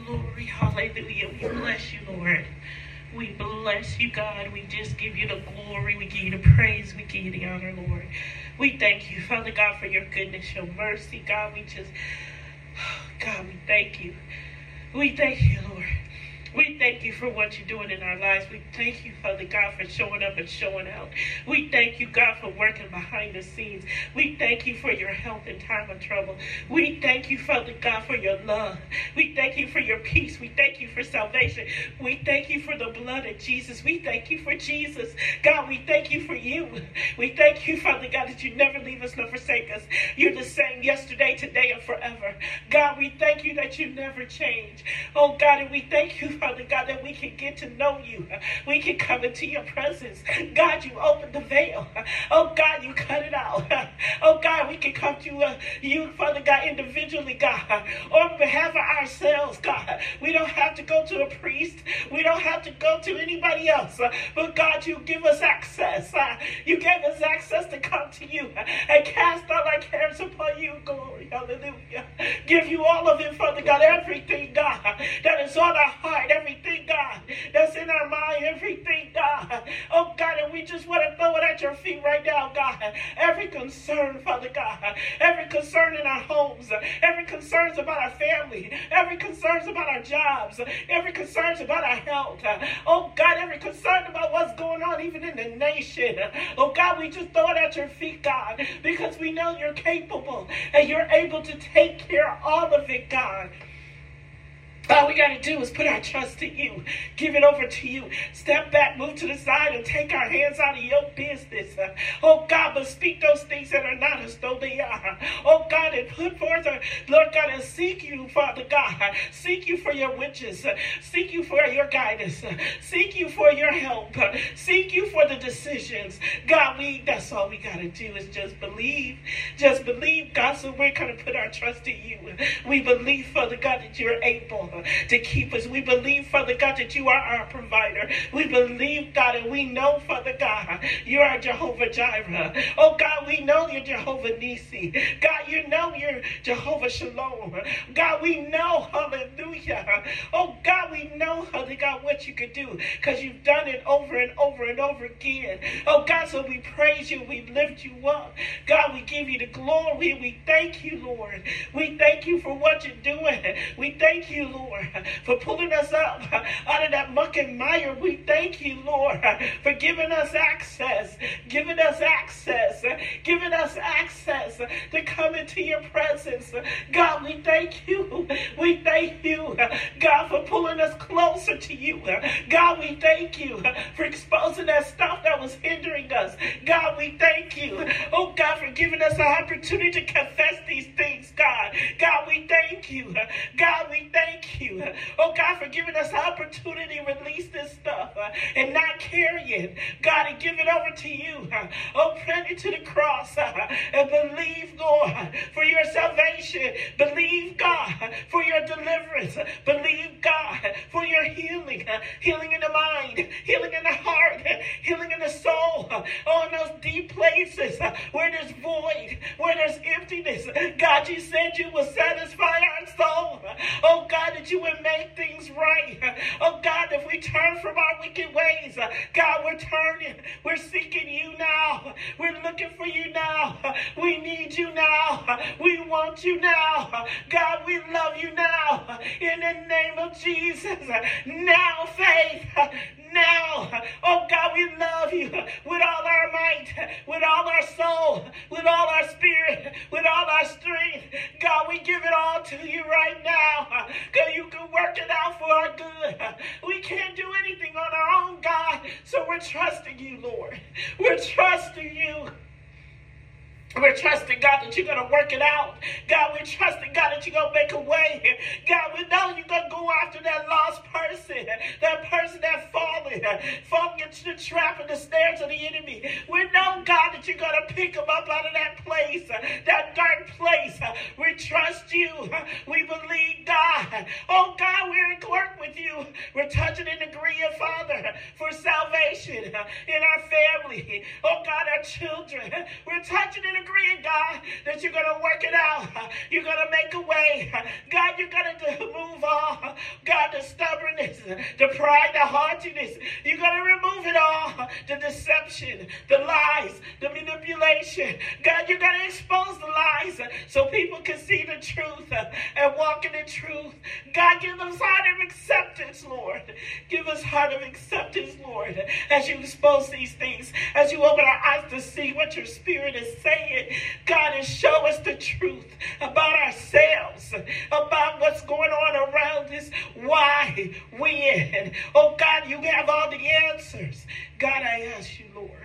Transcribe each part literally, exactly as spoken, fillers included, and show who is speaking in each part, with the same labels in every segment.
Speaker 1: glory. Hallelujah. We bless you, Lord. We bless you, God. We just give you the glory. We give you the praise. We give you the honor, Lord. We thank you, Father God, for your goodness, your mercy. God, we just, God, we thank you. We thank you, Lord. We thank you for what you're doing in our lives. We thank you, Father God, for showing up and showing out. We thank you, God, for working behind the scenes. We thank you for your help in time of trouble. We thank you, Father God, for your love. We thank you for your peace. We thank you for salvation. We thank you for the blood of Jesus. We thank you for Jesus. God, we thank you for you. We thank you, Father God, that you never leave us nor forsake us. You're the same yesterday, today, and forever. God, we thank you that you never change. Oh, God, and we thank you, Father God, that we can get to know you. We can come into your presence. God, you opened the veil. Oh, God, you cut it out. Oh, God, we can come to uh, you, Father God, individually, God, on behalf of ourselves, God. We don't have to go to a priest. We don't have to go to anybody else. Uh, but, God, you give us access. Uh, you gave us access to come to you uh, and cast all our cares upon you. Glory, hallelujah. Give you all of it, Father God, everything, God, that is on our heart, everything, God, that's in our mind, everything, God. Oh, God, and we just want to throw it at your feet right now, God. Every concern, Father God, every concern in our homes, every concerns about our family, every concerns about our jobs, every concerns about our health. Oh, God, every concern about what's going on even in the nation. Oh, God, we just throw it at your feet, God, because we know you're capable and you're able to take care of all of it, God. All we got to do is put our trust in you. Give it over to you. Step back, move to the side, and take our hands out of your business. Uh, oh, God, but speak those things that are not as though they are. Oh, God, and put forth, uh, Lord God, and seek you, Father God. Seek you for your witches. Uh, seek you for your guidance. Uh, seek you for your help. Uh, seek you for the decisions. God, we, that's all we got to do is just believe. Just believe, God, so we're going to put our trust in you. We believe, Father God, that you're able to keep us. We believe, Father God, that you are our provider. We believe, God, and we know, Father God, you are Jehovah Jireh. Oh, God, we know you're Jehovah Nissi. God, you know you're Jehovah Shalom. God, we know, hallelujah. Oh, God, we know, Father God, what you could do because you've done it over and over and over again. Oh, God, so we praise you. We lift you up. God, we give you the glory. We thank you, Lord. We thank you for what you're doing. We thank you, Lord, for pulling us up out of that muck and mire. We thank you, Lord, for giving us access, giving us access, giving us access to come into your presence. God, we thank you. We thank you, God, for pulling us closer to you. God, we thank you for exposing that stuff that was hindering us. God, we thank you. Oh, God, for giving us an opportunity to confess these things, God. God, we thank you. God, we thank you. Oh, God, for giving us the opportunity to release this stuff uh, and not carry it. God, and give it over to you. Uh, oh, put it to the cross uh, and believe, Lord, for your salvation. Believe, God, for your deliverance. Believe, God, for your healing. Uh, healing in the mind, healing in the heart, healing in the soul. Uh, oh, in those deep places uh, where there's void, where there's emptiness. God, you said you will satisfy our soul. Oh, God, that you would make things right. Oh, God, if we turn from our wicked ways, God, we're turning. We're seeking you now. We're looking for you now. We need you now. We want you now. God, we love you now. In the name of Jesus. Now, faith. Now. Oh, God, we love you with all our might, with all our soul, with all our spirit, with all our strength. God, we give it all to you right now. God, you can work it out for our good. We can't do anything on our own, God. So we're trusting you, Lord. We're trusting you. We're trusting, God, that you're going to work it out. God, we're trusting, God, that you're going to make a way. God, we know you're going to go after that lost person, that person that fallen, falling into the trap and the snares of the enemy. We know, God, that you're going to pick them up out of that place, that dark place. We trust you. We believe, God. Oh, God, we're in work with you. We're touching and agreeing, Father, for salvation in our family. Oh, God, our children. We're touching and agreeing, God, that you're going to work it out. You're going to make a way. God, God, you're going to remove all, God, the stubbornness, the pride, the haughtiness. You're going to remove it all, the deception, the lies, the manipulation. God, you're going to expose the lies so people can see the truth and walk in the truth. God, give us heart of acceptance, Lord. Give us heart of acceptance, Lord, as you expose these things, as you open our eyes to see what your Spirit is saying. God, and show us the truth about ourselves, about what's going on around us, why, when. Oh, God, you have all the answers. God, I ask you, Lord,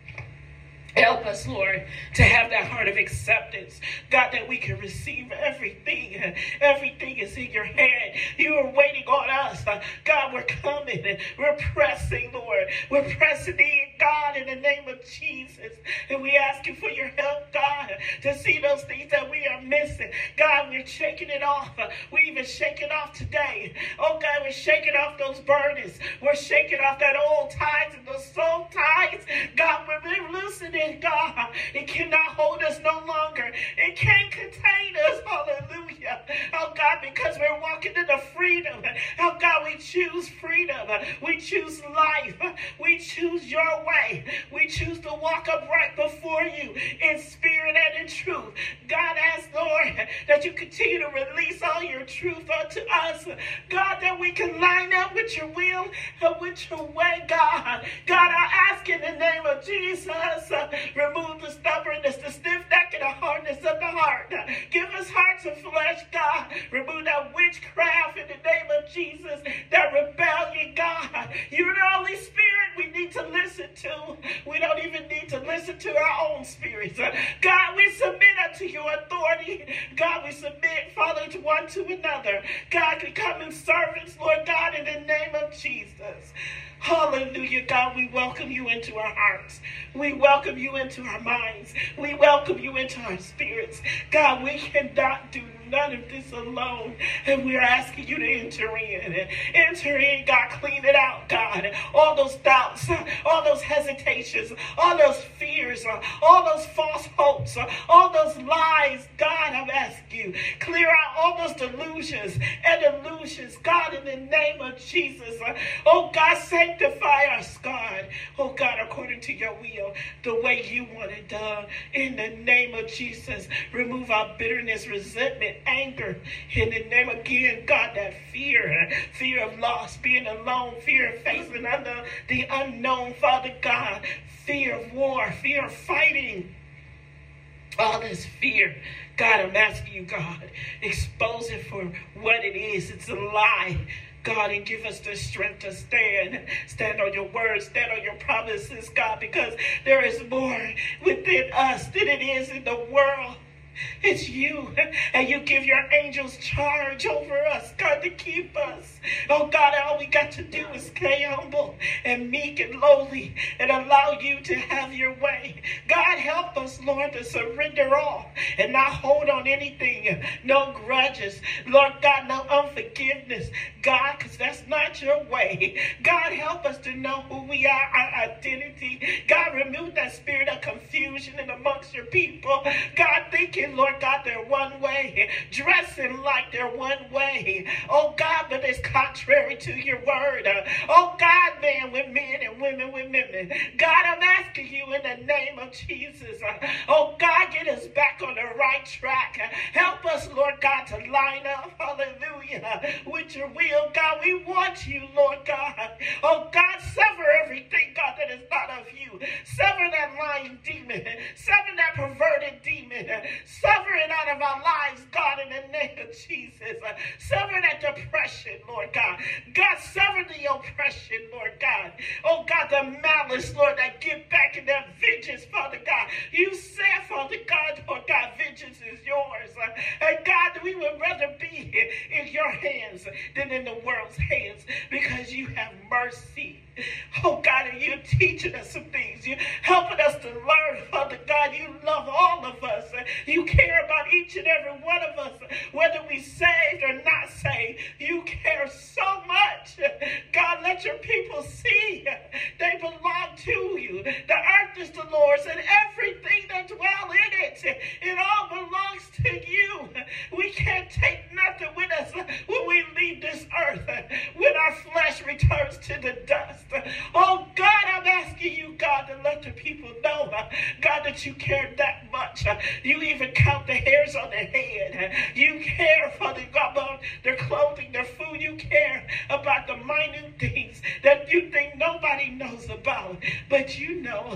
Speaker 1: help us, Lord, to have that heart of acceptance. God, that we can receive everything. Everything is in your hand. You are waiting on us. God, we're coming. We're pressing, Lord. We're pressing in, God, in the name of Jesus. And we ask you for your help, God, to see those things that we are missing. God, we're shaking it off. We even shake it off today. Oh, God, we're shaking off those burdens. We're shaking off that old ties and those soul ties. God, we're loosening it, God. It cannot hold us no longer. It can't contain us. Hallelujah. Oh, God, because we're walking in the freedom. Oh, God, we choose freedom. We choose life. We choose your way. We choose to walk upright before you in spirit and in truth. God, ask, Lord, that you continue to release all your truth unto us. God, that we can line up with your will and with your way, God. God, I ask in the name of Jesus, uh, remove the stubbornness, the stiff neck, and the hardness of the heart. Give us hearts of flesh, God. Remove that witchcraft in the name of Jesus, that rebellion, God. You're the Holy Spirit we need to listen to. We don't even need to listen to our own spirits. God, we submit unto your authority. God, we submit, Father, to one to another. God, we come in servants, Lord God, in the name of Jesus. Hallelujah, God, we welcome you into our hearts. We welcome you into our minds. We welcome you into our spirits. God, we cannot do none of this alone. And we're asking you to enter in. Enter in, God. Clean it out, God. All those doubts, all those hesitations, all those fears, all those false hopes, all those lies, God, I'm asking you. Clear out all those delusions and illusions, God, in the name of Jesus. Oh, God, sanctify us, God. Oh, God, according to your will, the way you want it done. In the name of Jesus, remove our bitterness, resentment, anger. In the name again, God, that fear, fear of loss, being alone, fear of facing under the unknown, Father God, fear of war, fear of fighting. All this fear, God, I'm asking you, God, expose it for what it is. It's a lie. God, and give us the strength to stand. Stand on your words, stand on your promises, God, because there is more within us than it is in the world. It's you, and you give your angels charge over us, God, to keep us. Oh, God, all we got to do is stay humble and meek and lowly and allow you to have your way. God, help us, Lord, to surrender all and not hold on anything. No grudges. Lord God, no unforgiveness. God, because that's not your way. God, help us to know who we are, our identity. God, remove that spirit of confusion in amongst your people. God, thinking, Lord God, they're one way, dressing like they're one way. Oh, God, but it's contrary to your word. Oh, God, man with men and women with women. God, I'm asking you in the name of Jesus. Oh, God, get us back on the right track. Help us, Lord God, to line up, hallelujah, with your will. God, we want you, Lord God. Oh, God, sever everything, God, that is not of you. Sever that lying demon. Sever that perverted demon. Sever it out of our lives, God, in the name of Jesus. Uh, sever that depression, Lord God. God, sever the oppression, Lord God. Oh, God, the malice, Lord, that get back in that vengeance, Father God. You said, Father God, Lord God, vengeance is yours. Uh, and God, we would rather be in your hands than in the world's hands because you have mercy. Oh, God, and you're teaching us some things. You're helping us to learn, Father God. You love all of us. You care about each and every one of us, whether we saved or not saved. You care so much. God, let your people see they belong to you. The earth is the Lord's and everything that dwell in it. It all belongs to you. We can't take nothing with us care, Father God, about their clothing, their food. You care about the minute things that you think nobody knows about, but you know.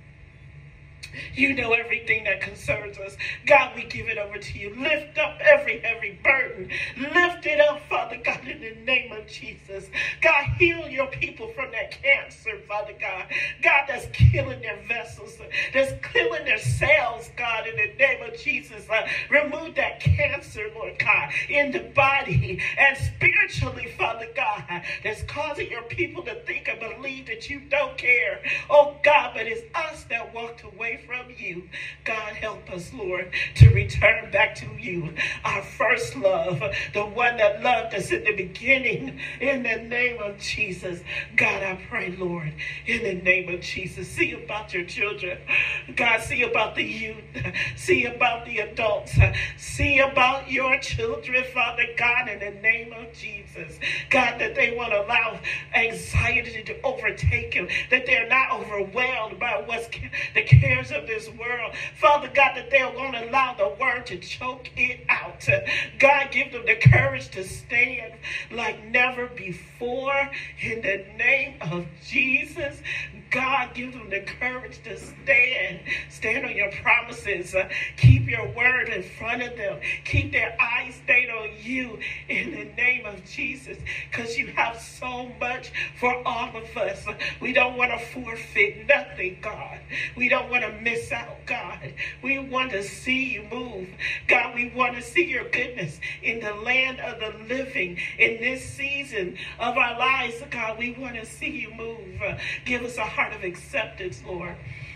Speaker 1: You know everything that concerns us. God, we give it over to you. Lift up every heavy burden. Lift it up, Father God, in the name of Jesus. God, heal your people from that cancer, Father God. God, that's killing their vessels, that's killing their cells, God, in the name of Jesus. Uh, remove that cancer, Lord God, in the body and spiritually, Father God, that's causing your people to think and believe that you don't care. Oh, God, but it's us that walked away from you. God, help us, Lord, to return back to you, our first love, the one that loved us in the beginning, in the name of Jesus. God, I pray, Lord, in the name of Jesus, see about your children. God, see about the youth, see about the adults, see about your children, Father God, in the name of Jesus. God, that they won't allow anxiety to overtake them, that they're not overwhelmed by what's the cares of this world. Father God, that they won't allow the word to choke it out. God, give them the courage to stand like never before in the name of Jesus. God, give them the courage to stand. Stand on your promises. Uh, keep your word in front of them. Keep their eyes stayed on you in the name of Jesus, because you have so much for all of us. We don't want to forfeit nothing, God. We don't want to miss out, God. We want to see you move. God, we want to see your goodness in the land of the living in this season of our lives, God. We want to see you move. Uh, give us a heart of acceptance, Lord,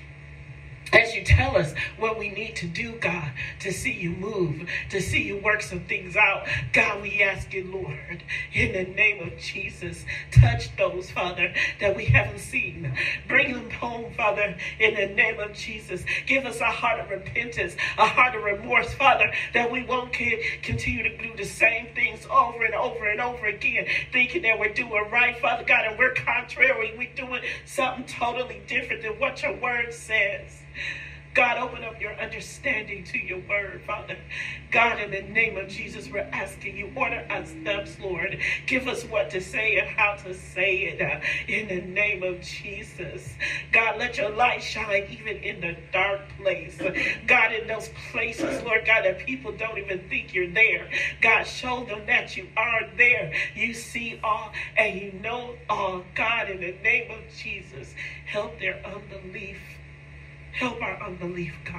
Speaker 1: as you tell us what we need to do, God, to see you move, to see you work some things out. God, we ask you, Lord, in the name of Jesus, touch those, Father, that we haven't seen. Bring them home, Father, in the name of Jesus. Give us a heart of repentance, a heart of remorse, Father, that we won't continue to do the same things over and over and over again, thinking that we're doing right, Father God, and we're contrary. We're doing something totally different than what your word says. God, open up your understanding to your word, Father. God, in the name of Jesus, we're asking you, order our steps, Lord. Give us what to say and how to say it uh, in the name of Jesus. God, let your light shine even in the dark place. God, in those places, Lord God, that people don't even think you're there. God, show them that you are there. You see all and you know all. God, in the name of Jesus, help their unbelief. Help our unbelief, God,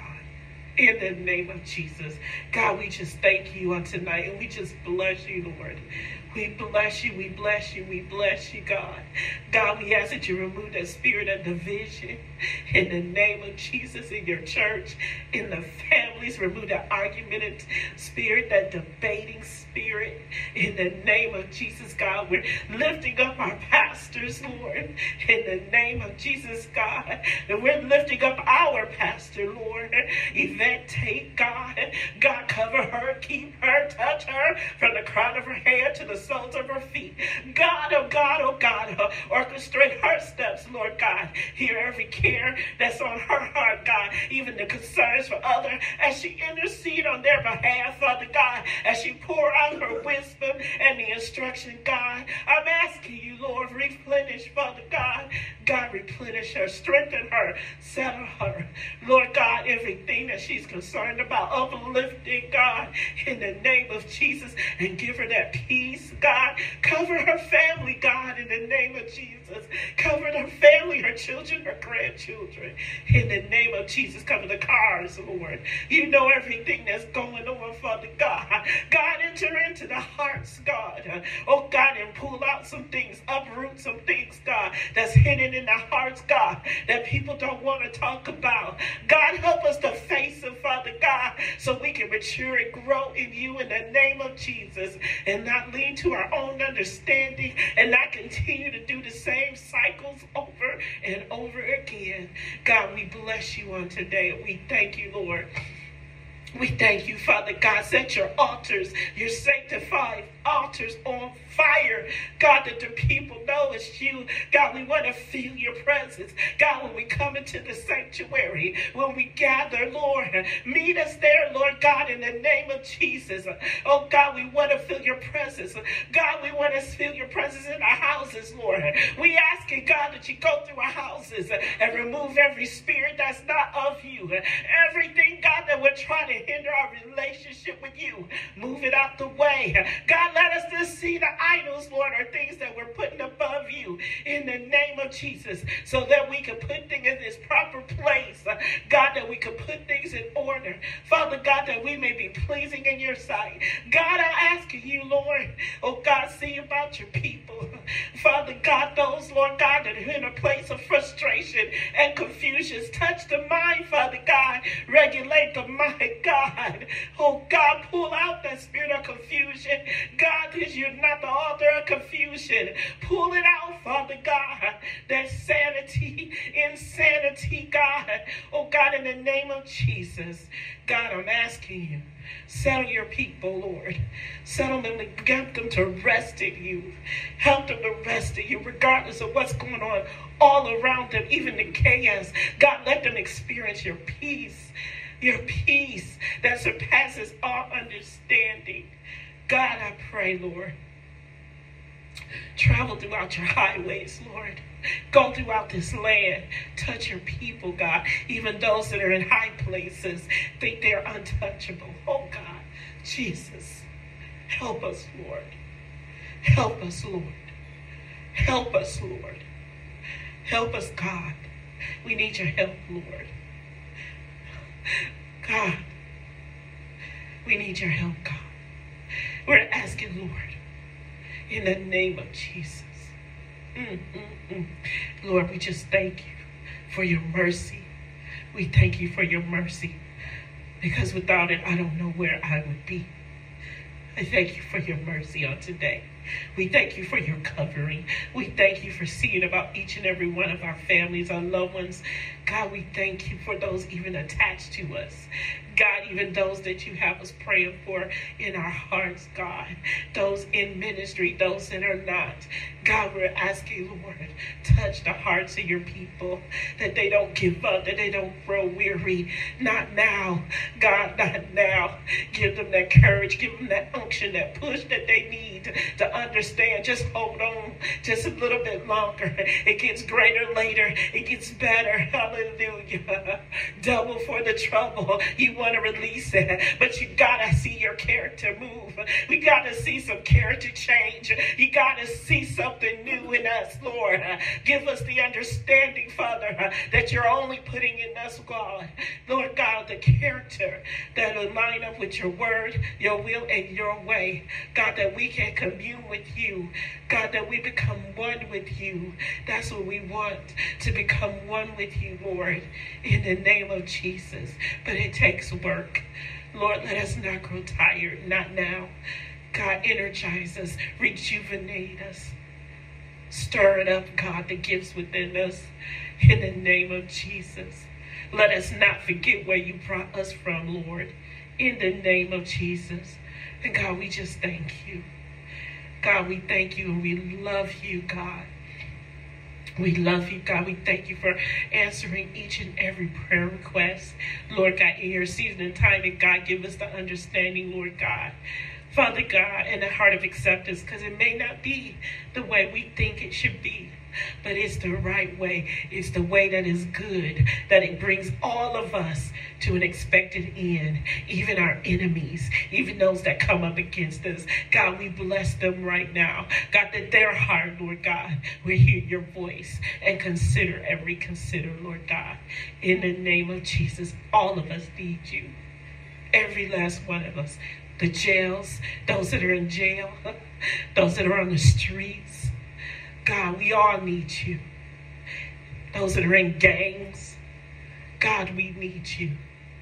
Speaker 1: in the name of Jesus. God, we just thank you on tonight, and we just bless you, Lord. We bless you, we bless you, we bless you, God. God, we ask that you remove that spirit of division in the name of Jesus in your church, in the families. Remove that argumentative spirit, that debating spirit in the name of Jesus, God. We're lifting up our pastors, Lord, in the name of Jesus, God. And we're lifting up our pastor, Lord, Yvette Tate, God. God, cover her, keep her, touch her from the crown of her head to the soles of her feet. God, oh God, oh God, uh, orchestrate her steps, Lord God. Hear every care that's on her heart, God, even the concerns for others as she intercede on their behalf, Father God, as she pour out her wisdom and the instruction, God. I'm asking you, Lord, replenish, Father God. God, replenish her, strengthen her, settle her. Lord God, everything that she's concerned about, uplifting, God, in the name of Jesus, and give her that peace, God. Cover her family, God, in the name of Jesus. Cover her family, her children, her grandchildren, in the name of Jesus. Cover the cars, Lord. You know everything that's going on, Father God. God, enter into the hearts, God. Oh, God, and pull out some things, uproot some things, God, that's hidden in the hearts, God, that people don't want to talk about. God, help us to face them, Father God, so we can mature and grow in you in the name of Jesus, and not lean to our own understanding, and not continue to do the same cycles over and over again. God, we bless you on today. We thank you, Lord. We thank you, Father God. Set your altars, your sanctified altars on fire Lord. God, that the people know it's you. God, we want to feel your presence. God, when we come into the sanctuary, when we gather, Lord, meet us there, Lord God, in the name of Jesus. Oh, God, we want to feel your presence. God, we want to feel your presence in our houses, Lord. We ask you, God, that you go through our houses and remove every spirit that's not of you. Everything, God, that we're trying to hinder our relationship with you, move it out the way. God, let us just see the idols, Lord, are things that we're putting above you in the name of Jesus, so that we can put things in this proper place. God, that we can put things in order. Father God, that we may be pleasing in your sight. God, I'm asking you, Lord, oh God, see about your people. Father God, those, Lord God, that are in a place of frustration and confusion, touch the mind, Father God. Regulate the mind, God. Oh God, pull out that spirit of confusion. God, because you're not the author of confusion. Pull it out, Father God. That sanity, insanity, God. Oh God, in the name of Jesus. God, I'm asking you, settle your people, Lord. Settle them and get them to rest in you. Help them to rest in you, regardless of what's going on all around them, even the chaos. God, let them experience your peace, your peace that surpasses all understanding. God, I pray, Lord, travel throughout your highways, Lord. Go throughout this land. Touch your people, God. Even those that are in high places think they're untouchable. Oh, God. Jesus. Help us, Lord. Help us, Lord. Help us, Lord. Help us, God. We need your help, Lord. God. We need your help, God. We're asking, Lord, in the name of Jesus. Mm, mm, mm. Lord, we just thank you for your mercy. We thank you for your mercy, because without it, I don't know where I would be. I thank you for your mercy on today. We thank you for your covering. We thank you for seeing about each and every one of our families, our loved ones. God, we thank you for those even attached to us. God, even those that you have us praying for in our hearts, God. Those in ministry, those that are not. God, we're asking, Lord, touch the hearts of your people, that they don't give up, that they don't grow weary. Not now, God, not now. Give them that courage, give them that unction, that push that they need to understand. Just hold on just a little bit longer. It gets greater later. It gets better. Hallelujah. Double for the trouble. You want to release it, but you gotta see your character move. We gotta see some character change. You gotta see something new in us, Lord. Give us the understanding, Father, that you're only putting in us, God, Lord God, the character that will line up with your word, your will, and your way. God, that we can commune with you. God, that we become one with you. That's what we want, to become one with you, Lord, in the name of Jesus. But it takes work. Lord, let us not grow tired, not now. God, energize us, rejuvenate us. Stir it up, God, the gifts within us, in the name of Jesus. Let us not forget where you brought us from, Lord, in the name of Jesus. And God, we just thank you. God, we thank you and we love you, God. We love you, God. We thank you for answering each and every prayer request. Lord God, in your season and time, and God, give us the understanding, Lord God. Father God, and a heart of acceptance, because it may not be the way we think it should be, but it's the right way. It's the way that is good, that it brings all of us to an expected end, even our enemies, even those that come up against us. God, we bless them right now. God, that their heart, Lord God, will hear your voice and consider every consider, Lord God. In the name of Jesus, all of us need you. Every last one of us. The jails, those that are in jail, those that are on the streets. God, we all need you. Those that are in gangs, God, we need you.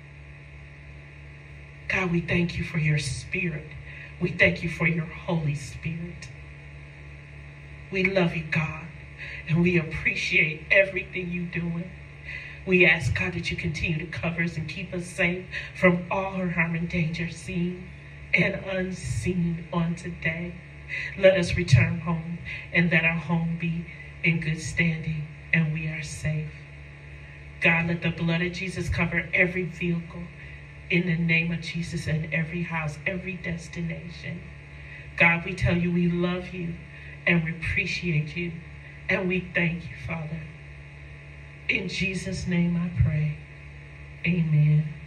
Speaker 1: God, we thank you for your spirit. We thank you for your Holy Spirit. We love you, God, and we appreciate everything you're doing. We ask, God, that you continue to cover us and keep us safe from all harm and danger, seen and unseen on today. Let us return home, and that our home be in good standing and we are safe. God, let the blood of Jesus cover every vehicle in the name of Jesus, and every house, every destination. God, we tell you we love you and we appreciate you, and we thank you, Father. In Jesus' name I pray. Amen.